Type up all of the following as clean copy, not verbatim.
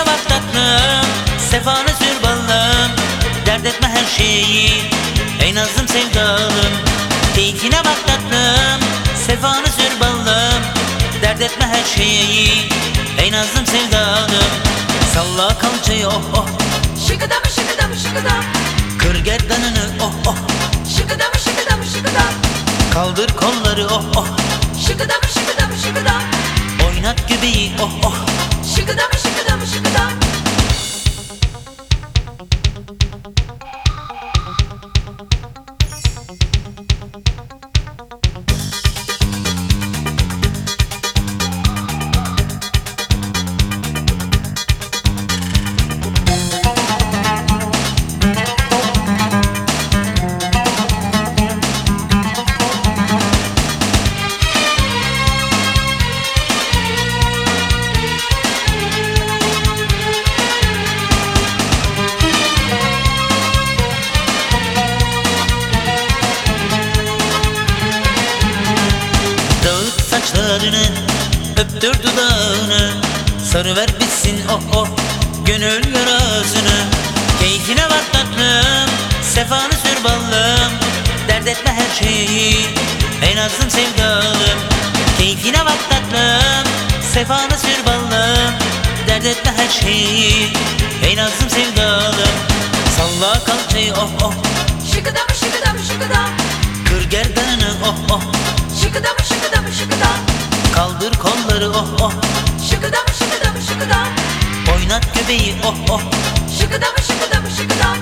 bak tatlım, sefanı sür ballım. Dert etme her şeyi, ey nazlım sevdalım. Keyfine bak tatlım, sefanı sür ballım. Dert etme her şeyi, ey nazlım sevdalım. Salla kalçayı oh oh, şıkıdam şıkıdam şıkıdam. kır gerdanını oh oh, Şıkıdam şıkıdam şıkıdam. kaldır kolları oh oh, Şıkıdam şıkıdam şıkıdam. oynat göbeği oh oh. Şıkıdam şıkıdam şıkıdam. Saçlarını öptür dudağını, sarıver bitsin oh oh gönül yarasını. Keyfine bak tatlım, sefanı sür ballım. Dert etme her şeyi, ey nazlım sevdalım. Keyfine bak tatlım, sefanı sür ballım. Dert etme her şeyi, ey nazlım sevdalım. Salla kalçayı oh oh, Şıkıdam şıkıdam şıkıdam. kır gerdanını oh oh, Şıkıdam şıkıdam şıkıdam. kaldır kolları oh oh, Şıkıdam şıkıdam şıkıdam. oynat göbeği oh oh. Şıkıdam şıkıdam şıkıdam.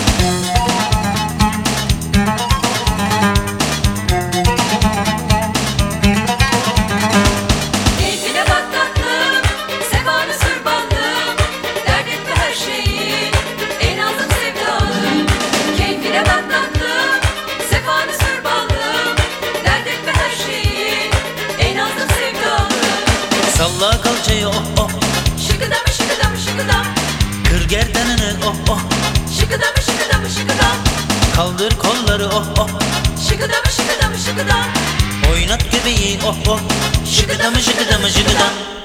Keyfine bak tatlım, sefanı sür ballım. Dert etme her şeyi, ey nazlım sevdalım. Keyfine bak tatlım, sefanı sür ballım. Dert etme her şeyi, ey nazlım sevdalım. Salla kalçayı oh oh, Şıkıdam şıkıdam şıkıdam. kır gerdanını oh oh, Şıkıdam şıkıdam şıkıdam. kaldır kolları oh oh, Şıkıdam şıkıdam şıkıdam. oynat göbeği oh oh. Şıkıdamı şıkıdamı şıkıdam.